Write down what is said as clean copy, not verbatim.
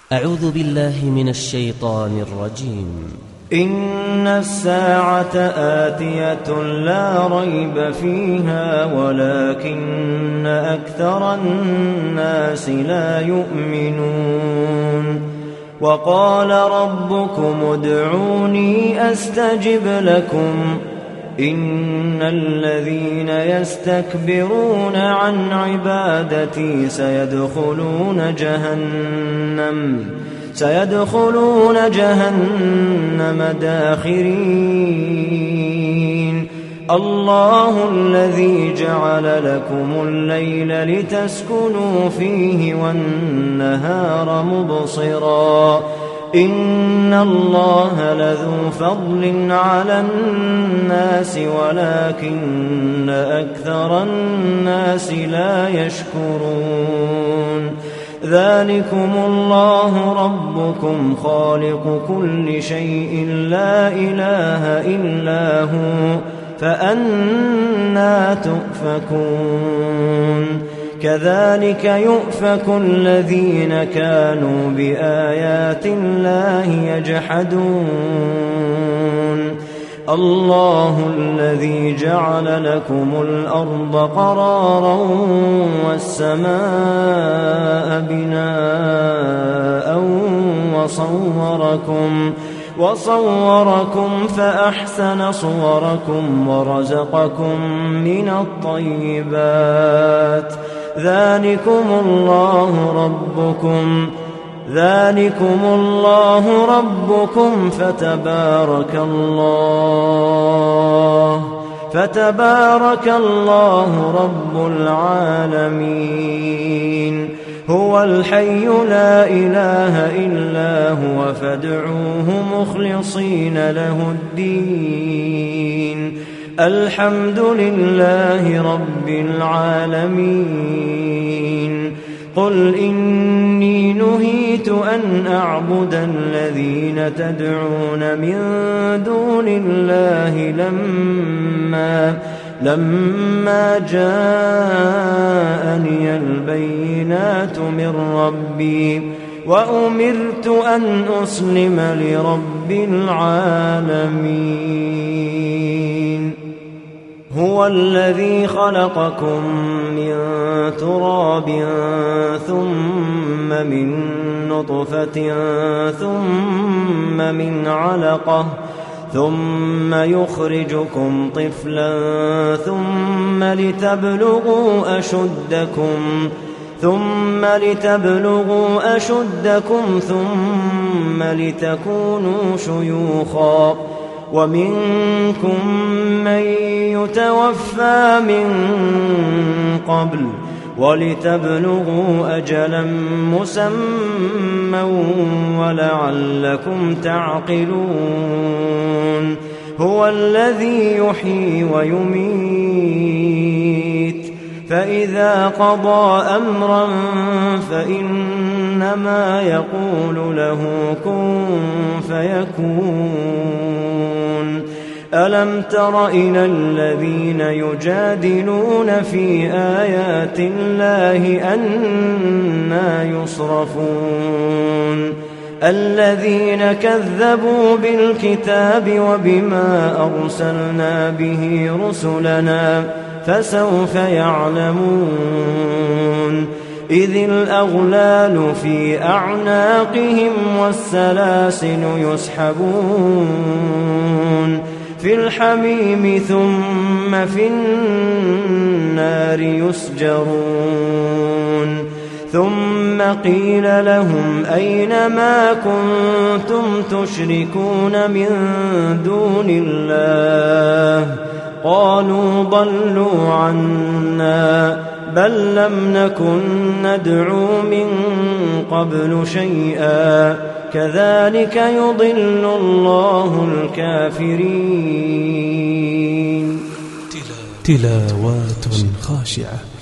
أعوذ بالله من الشيطان الرجيم. إن الساعة آتية لا ريب فيها ولكن أكثر الناس لا يؤمنون. وقال ربكم ادعوني أستجب لكم إن الذين يستكبرون عن عبادتي سيدخلون جهنم داخرين. الله الذي جعل لكم الليل لتسكنوا فيه والنهار مبصرا إن الله لذو فضل على الناس ولكن أكثر الناس لا يشكرون. ذلكم الله ربكم خالق كل شيء لا إله إلا هو فأنى تؤفكون. كذلك يؤفك الذين كانوا بآيات الله يجحدون. الله الذي جعل لكم الأرض قرارا والسماء بناء وصوركم فأحسن صوركم ورزقكم من الطيبات. ذلكم الله ربكم فتبارك الله رب العالمين. هو الحي لا إله إلا هو فادعوه مخلصين له الدين. الحمد لله رب العالمين. قل إني نهيت أن أعبد الذين تدعون من دون الله لما جاءني البينات من ربي وأمرت أن أسلم لرب العالمين. هو الذي خلقكم من تراب ثم من نطفة ثم من علقة ثم يخرجكم طفلا ثم لتبلغوا أشدكم ثم لتكونوا شيوخا ومنكم من يتوفى من قبل ولتبلغوا أجلا مسمى ولعلكم تعقلون. هو الذي يحيي ويميت فإذا قضى أمرا فإنما يقول له كن فيكون. ألم تر إلى الذين يجادلون في آيات الله أنى يصرفون. الذين كذبوا بالكتاب وبما أرسلنا به رسلنا فسوف يعلمون. إذ الأغلال في أعناقهم والسلاسل يسحبون في الحميم ثم في النار يسجرون. ثم قيل لهم أين ما كنتم تشركون من دون الله قالوا ضلوا عنا بل لم نكن ندعو من قبل شيئا كذلك يضل الله الكافرين. تلاوات خاشعة